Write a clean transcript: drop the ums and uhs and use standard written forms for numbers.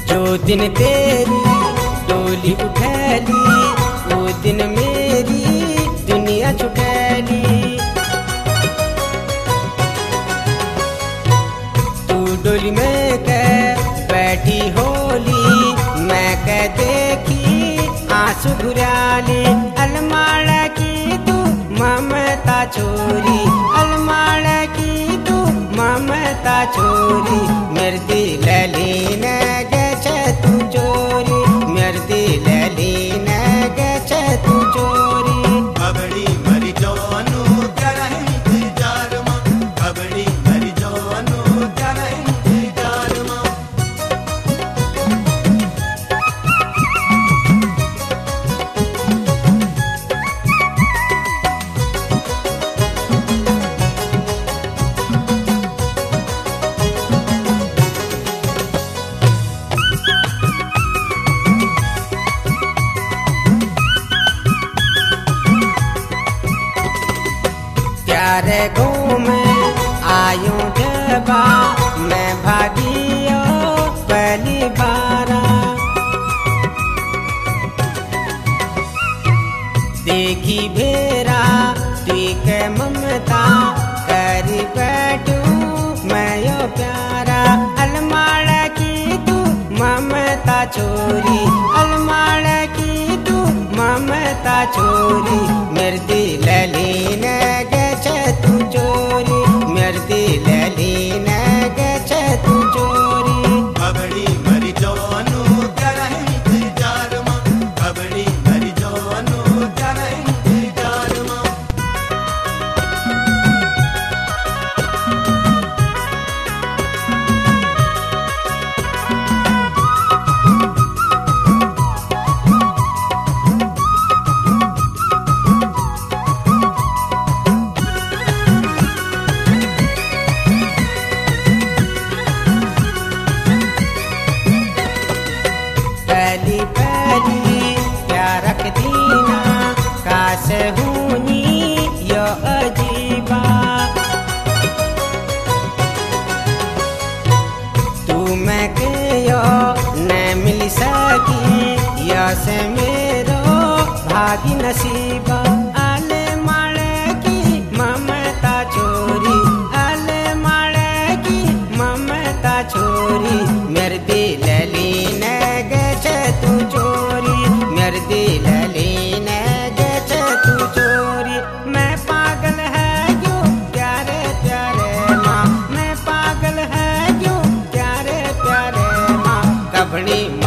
जो दिन तेरी डोली उठैली वो दिन मेरी दुनिया छुटैली। तू डोली में कह बैठी होली मैं कह देखी आंसू घुराली। अलमाड़ा की तू ममता चोरी अलमाड़ा की तू ममता चोरी मेरे दिल लीन गछ तू चोरी मेरे दिल लीन गछ तू चोरी। खबड़ी मरी जवानो तेरा इंतजार मां खबड़ी मरी जवानो तेरा इंतजार मां। प्यारे गाँव में आयो जबा मैं भागियो पहली बारा। देखी भेरा ठीक ममता कर बैठू मैं यो प्यारा। अलमाड़ा की तू ममता चोरी अलमाड़ा की तू ममता चोरी मेरे दिल लीन गछ तू चोरी मेरे दिल लीन गछ तू चोरी। खबड़ी मरी जवानो तेरा इंतजार मां खबड़ी मरी जवानो तेरा इंतजार मां। पहली पहली प्यारक दीना काश हूनी यो अजीबा। तू मैं के यो न मिल सकी या से मेरो भागी नसीबा। आले माले की ममता चोरी आले माले की ममता चोरी मेरे दिल लीन गछ तू चोरी मेरे दिल लीन गछ तू चोरी। मैं पागल है क्यों प्यारे प्यारे माँ मैं पागल है क्यों प्यारे प्यारे माँ। कबड़ी